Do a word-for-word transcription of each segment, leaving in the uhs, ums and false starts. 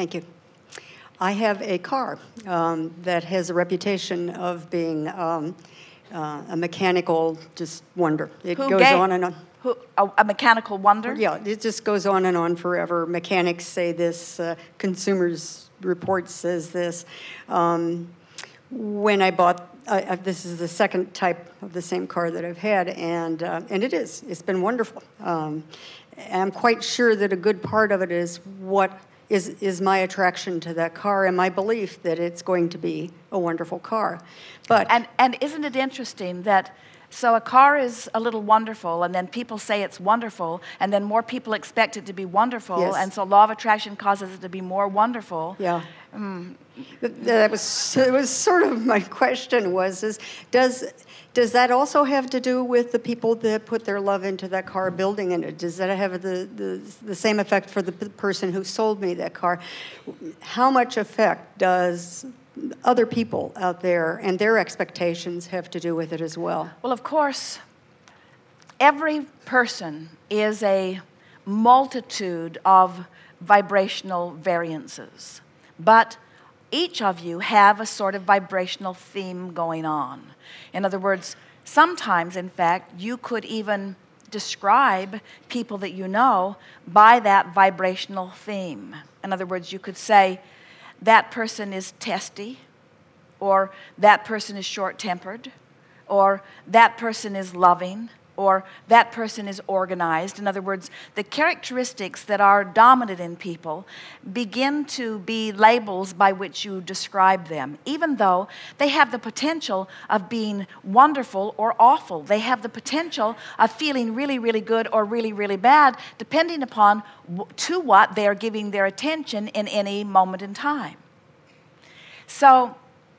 Thank you. I have a car um, that has a reputation of being um, uh, a mechanical just wonder. It Who goes gave, on and on. Who, a, a mechanical wonder? Yeah, it just goes on and on forever. Mechanics say this, uh, Consumers Report says this. Um, when I bought, I, I, this is the second type of the same car that I've had, and uh, and it is. It's been wonderful. Um, I'm quite sure that a good part of it is what is is my attraction to that car and my belief that it's going to be a wonderful car. But and and isn't it interesting that? So a car is a little wonderful, and then people say it's wonderful, and then more people expect it to be wonderful, yes. and so law of attraction causes it to be more wonderful. Yeah. Mm. That was it was sort of my question was is does does that also have to do with the people that put their love into that car building in it? Does that have the, the, the same effect for the p- person who sold me that car? How much effect does other people out there and their expectations have to do with it as well? Well, of course, every person is a multitude of vibrational variances, but each of you have a sort of vibrational theme going on. In other words, sometimes, in fact, you could even describe people that you know by that vibrational theme. In other words, you could say, that person is testy, or that person is short-tempered, or that person is loving, or that person is organized. In other words, the characteristics that are dominant in people begin to be labels by which you describe them, even though they have the potential of being wonderful or awful. They have the potential of feeling really, really good or really, really bad, depending upon to what they are giving their attention in any moment in time. So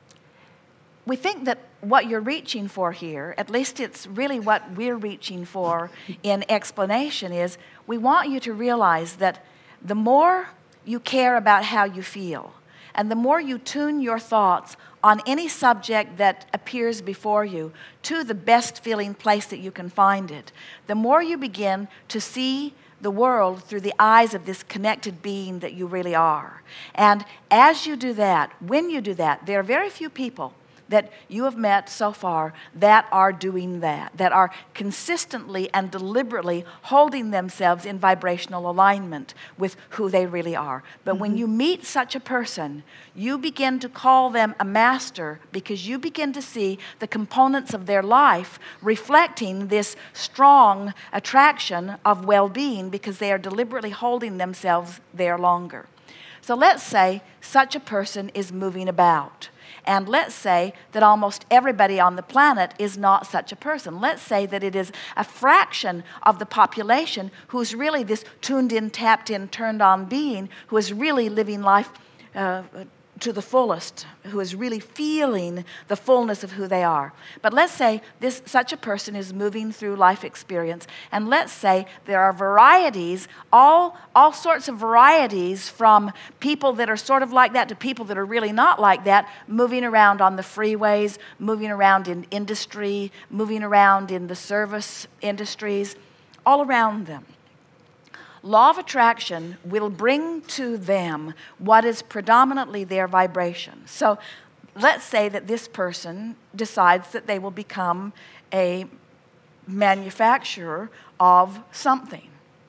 we think that what you're reaching for here, at least it's really what we're reaching for in explanation, is we want you to realize that the more you care about how you feel, and the more you tune your thoughts on any subject that appears before you to the best feeling place that you can find it, the more you begin to see the world through the eyes of this connected being that you really are. And as you do that, when you do that, there are very few people that you have met so far that are doing that, that are consistently and deliberately holding themselves in vibrational alignment with who they really are. But mm-hmm. when you meet such a person, you begin to call them a master because you begin to see the components of their life reflecting this strong attraction of well-being because they are deliberately holding themselves there longer. So let's say such a person is moving about. And let's say that almost everybody on the planet is not such a person. Let's say that it is a fraction of the population who's really this tuned-in, tapped-in, turned-on being who is really living life uh, to the fullest, who is really feeling the fullness of who they are. But let's say this such a person is moving through life experience, and let's say there are varieties, all, all sorts of varieties from people that are sort of like that to people that are really not like that, moving around on the freeways, moving around in industry, moving around in the service industries, all around them. Law of attraction will bring to them what is predominantly their vibration. So let's say that this person decides that they will become a manufacturer of something.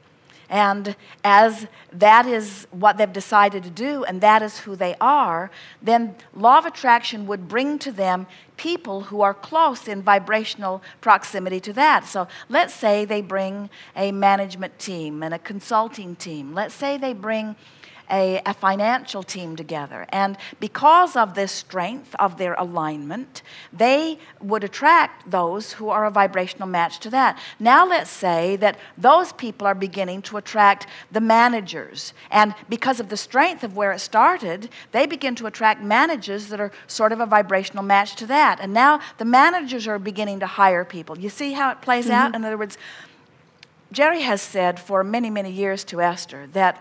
And as that is what they've decided to do, and that is who they are, then law of attraction would bring to them people who are close in vibrational proximity to that. So let's say they bring a management team and a consulting team. Let's say they bring A, a financial team together. And because of the strength of their alignment, they would attract those who are a vibrational match to that. Now let's say that those people are beginning to attract the managers. And because of the strength of where it started, they begin to attract managers that are sort of a vibrational match to that. And now the managers are beginning to hire people. You see how it plays mm-hmm. out? In other words, Jerry has said for many, many years to Esther that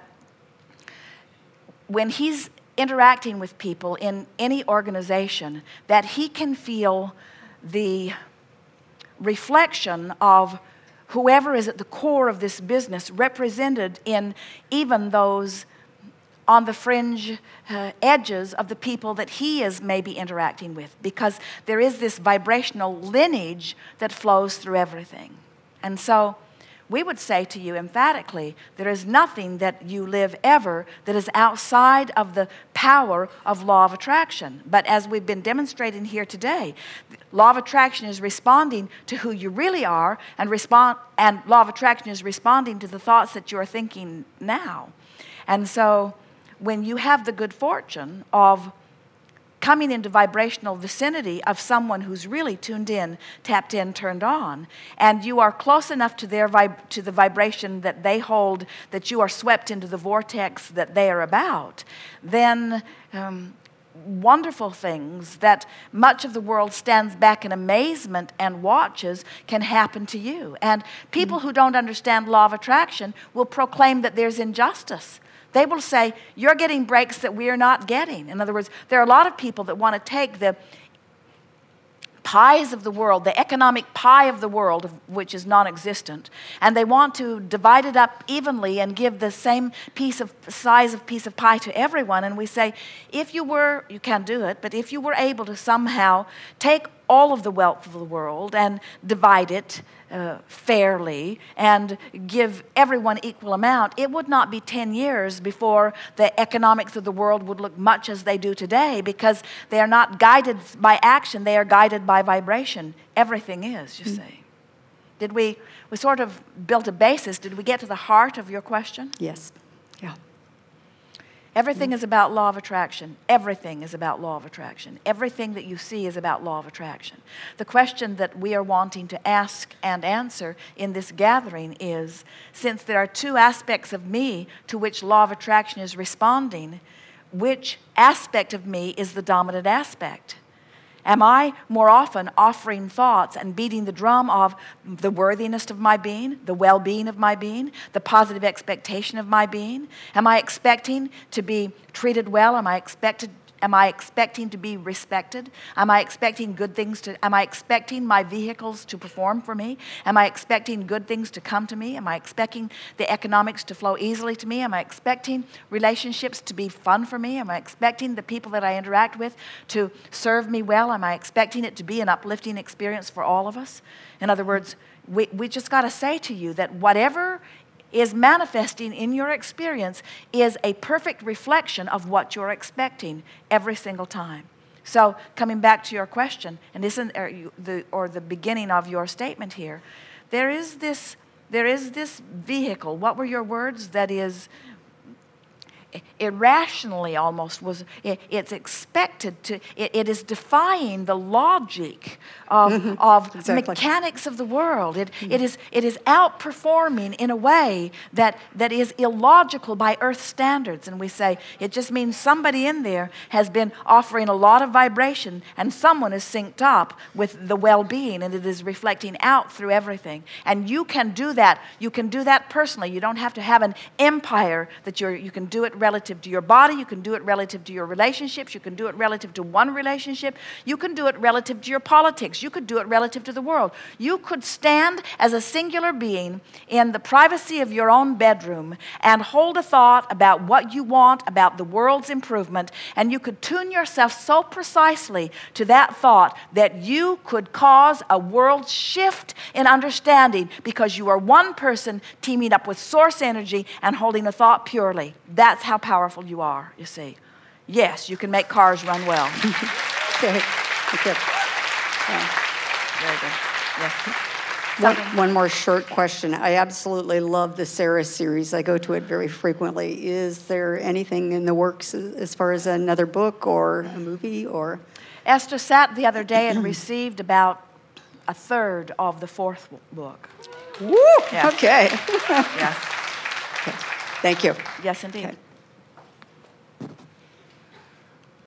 when he's interacting with people in any organization, that he can feel the reflection of whoever is at the core of this business represented in even those on the fringe uh, edges of the people that he is maybe interacting with, because there is this vibrational lineage that flows through everything. And so we would say to you emphatically, there is nothing that you live ever that is outside of the power of law of attraction. But as we've been demonstrating here today, law of attraction is responding to who you really are, and respond and law of attraction is responding to the thoughts that you are thinking now. And so when you have the good fortune of coming into vibrational vicinity of someone who's really tuned in, tapped in, turned on, and you are close enough to their vib- to the vibration that they hold, that you are swept into the vortex that they are about, then um, wonderful things that much of the world stands back in amazement and watches can happen to you. And people mm-hmm. who don't understand law of attraction will proclaim that there's injustice. They will say, you're getting breaks that we're not getting. In other words, there are a lot of people that want to take the pies of the world, the economic pie of the world, which is non-existent, and they want to divide it up evenly and give the same piece of size of piece of pie to everyone. And we say, if you were, you can't do it, but if you were able to somehow take all of the wealth of the world and divide it Uh, fairly and give everyone equal amount, it would not be ten years before the economics of the world would look much as they do today, because they are not guided by action, they are guided by vibration. Everything is, you mm-hmm. see. Did we, we sort of built a basis. Did we get to the heart of your question? Yes. Yeah. Everything mm-hmm. is about law of attraction. Everything is about law of attraction. Everything that you see is about law of attraction. The question that we are wanting to ask and answer in this gathering is, since there are two aspects of me to which law of attraction is responding, which aspect of me is the dominant aspect? Am I more often offering thoughts and beating the drum of the worthiness of my being, the well-being of my being, the positive expectation of my being? Am I expecting to be treated well? Am I expected Am I expecting to be respected? Am I expecting good things to, am I expecting my vehicles to perform for me? Am I expecting good things to come to me? Am I expecting the economics to flow easily to me? Am I expecting relationships to be fun for me? Am I expecting the people that I interact with to serve me well? Am I expecting it to be an uplifting experience for all of us? In other words, we, we just got to say to you that whatever is manifesting in your experience is a perfect reflection of what you're expecting every single time. So coming back to your question, and isn't or you, the or the beginning of your statement here, there is this there is this vehicle. What were your words? That is irrationally almost was it, it's expected to it, it is defying the logic of, mm-hmm. of exactly. mechanics of the world. It, mm-hmm. it is it is outperforming in a way that that is illogical by earth standards. And we say it just means somebody in there has been offering a lot of vibration, and someone is synced up with the well-being, and it is reflecting out through everything. And you can do that. You can do that personally. You don't have to have an empire that you're you can do it relative to your body, you can do it relative to your relationships, you can do it relative to one relationship, you can do it relative to your politics, you could do it relative to the world. You could stand as a singular being in the privacy of your own bedroom and hold a thought about what you want, about the world's improvement, and you could tune yourself so precisely to that thought that you could cause a world shift in understanding, because you are one person teaming up with source energy and holding a thought purely. That's how powerful you are, you see. Yes, you can make cars run well. Okay. Okay. Yeah. Very good. Yes. One, one more short question. I absolutely love the Sarah series. I go to it very frequently. Is there anything in the works as far as another book or a movie? Or Esther sat the other day and received about a third of the fourth book. Woo! Yeah. Okay. Yes. Okay. Thank you. Yes, indeed. Okay.